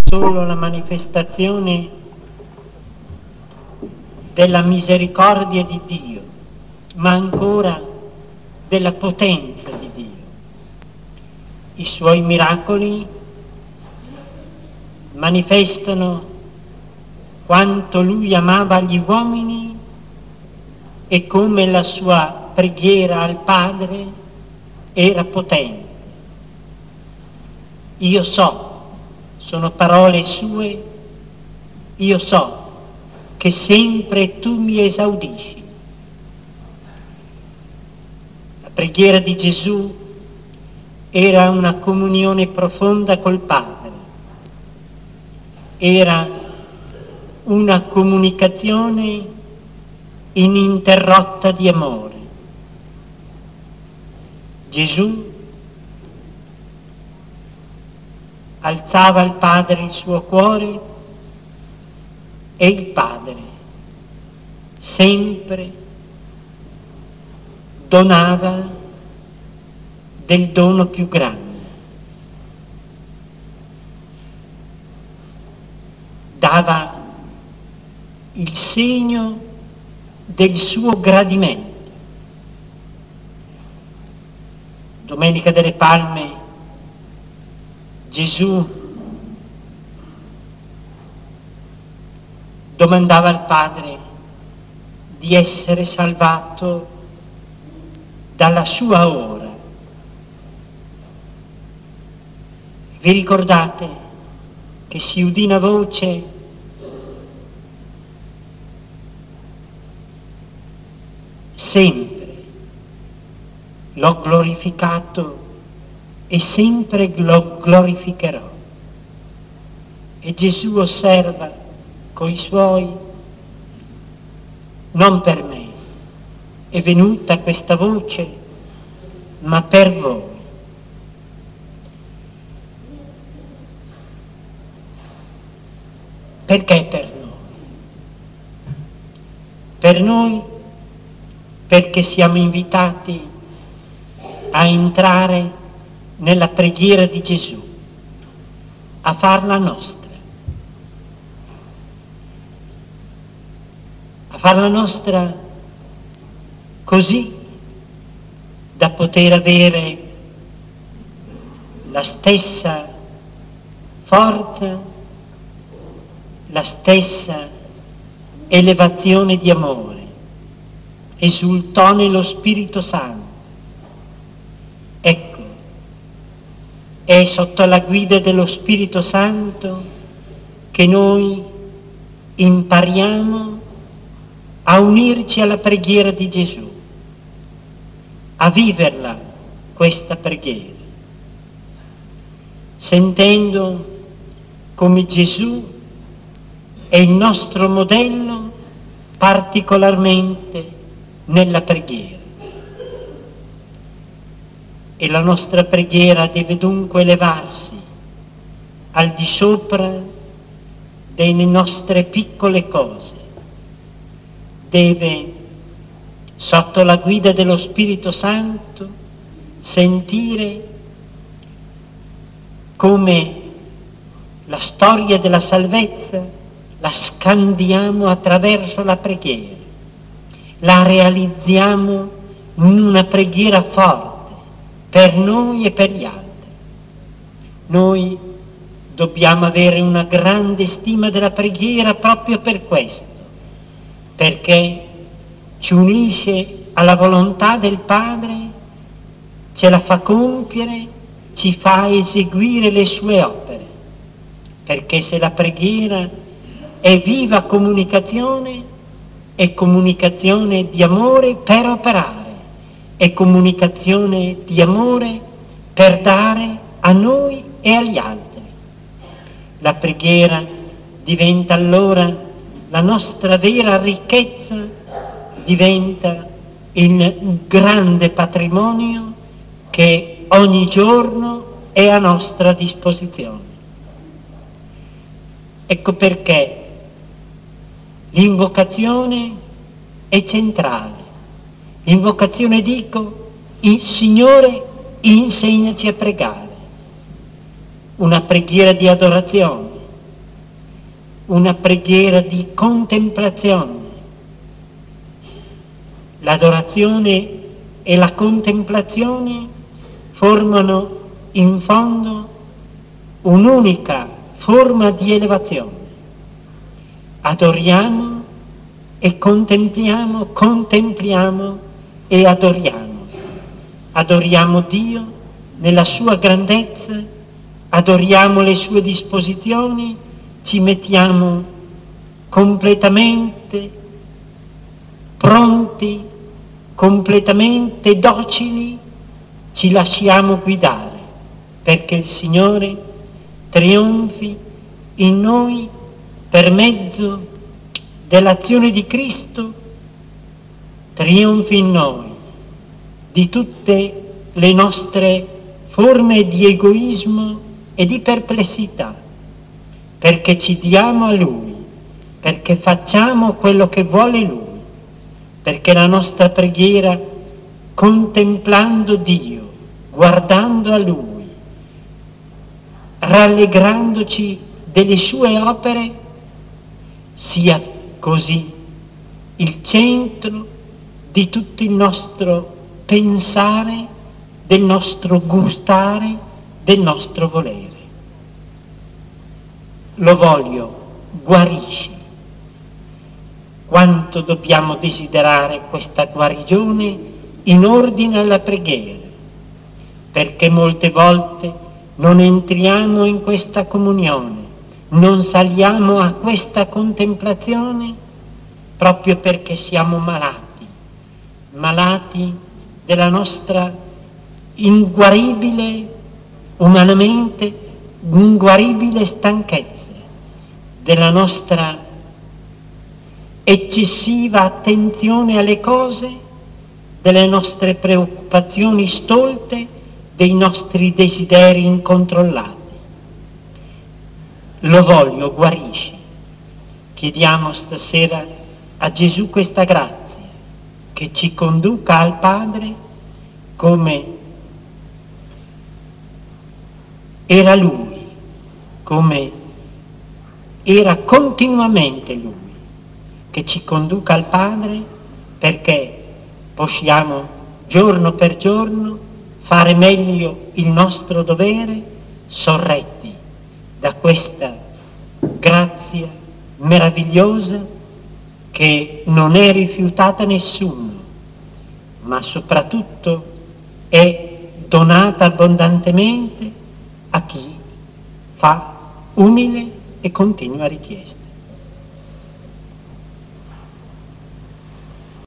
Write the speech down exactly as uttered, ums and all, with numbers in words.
solo la manifestazione della misericordia di Dio, ma ancora della potenza di Dio. I suoi miracoli manifestano quanto lui amava gli uomini e come la sua preghiera al Padre era potente. Io so, sono parole sue, io so che sempre tu mi esaudisci. La preghiera di Gesù era una comunione profonda col Padre, era una comunicazione ininterrotta di amore. Gesù alzava al Padre il suo cuore e il Padre sempre donava del dono più grande. Dava il segno del suo gradimento. Domenica delle Palme Gesù domandava al Padre di essere salvato dalla sua ora. Vi ricordate che si udì una voce sempre l'ho glorificato e sempre lo glorificherò. E Gesù osserva coi suoi: non per me è venuta questa voce, ma per voi. Perché per noi? Per noi perché siamo invitati a entrare nella preghiera di Gesù, a farla nostra, a farla nostra così da poter avere la stessa forza, la stessa elevazione di amore. Esultò nello Spirito Santo. Ecco, è sotto la guida dello Spirito Santo che noi impariamo a unirci alla preghiera di Gesù, a viverla questa preghiera, sentendo come Gesù è il nostro modello particolarmente nella preghiera. E la nostra preghiera deve dunque elevarsi al di sopra delle nostre piccole cose. Deve, sotto la guida dello Spirito Santo, sentire come la storia della salvezza la scandiamo attraverso la preghiera, la realizziamo in una preghiera forte per noi e per gli altri. Noi dobbiamo avere una grande stima della preghiera proprio per questo, perché ci unisce alla volontà del Padre, ce la fa compiere, ci fa eseguire le sue opere, perché se la preghiera è viva comunicazione, è comunicazione di amore per operare, è comunicazione di amore per dare a noi e agli altri. La preghiera diventa allora la nostra vera ricchezza, diventa il grande patrimonio che ogni giorno è a nostra disposizione. Ecco perché l'invocazione è centrale. L'invocazione, dico, il Signore insegnaci a pregare. Una preghiera di adorazione, una preghiera di contemplazione. L'adorazione e la contemplazione formano in fondo un'unica forma di elevazione. Adoriamo e contempliamo, contempliamo e adoriamo. Adoriamo Dio nella sua grandezza, adoriamo le sue disposizioni, ci mettiamo completamente pronti, completamente docili, ci lasciamo guidare perché il Signore trionfi in noi per mezzo dell'azione di Cristo, trionfi in noi di tutte le nostre forme di egoismo e di perplessità, perché ci diamo a Lui, perché facciamo quello che vuole Lui, perché la nostra preghiera, contemplando Dio, guardando a Lui, rallegrandoci delle sue opere, sia così il centro di tutto il nostro pensare, del nostro gustare, del nostro volere. Lo voglio, guarisci. Quanto dobbiamo desiderare questa guarigione in ordine alla preghiera, perché molte volte non entriamo in questa comunione, non saliamo a questa contemplazione proprio perché siamo malati, malati della nostra inguaribile, umanamente inguaribile stanchezza, della nostra eccessiva attenzione alle cose, delle nostre preoccupazioni stolte, dei nostri desideri incontrollati. Lo voglio, guarisci. Chiediamo stasera a Gesù questa grazia, che ci conduca al Padre come era Lui, come era continuamente Lui, che ci conduca al Padre perché possiamo giorno per giorno fare meglio il nostro dovere, sorretti da questa grazia meravigliosa che non è rifiutata a nessuno, ma soprattutto è donata abbondantemente a chi fa umile e continua richiesta.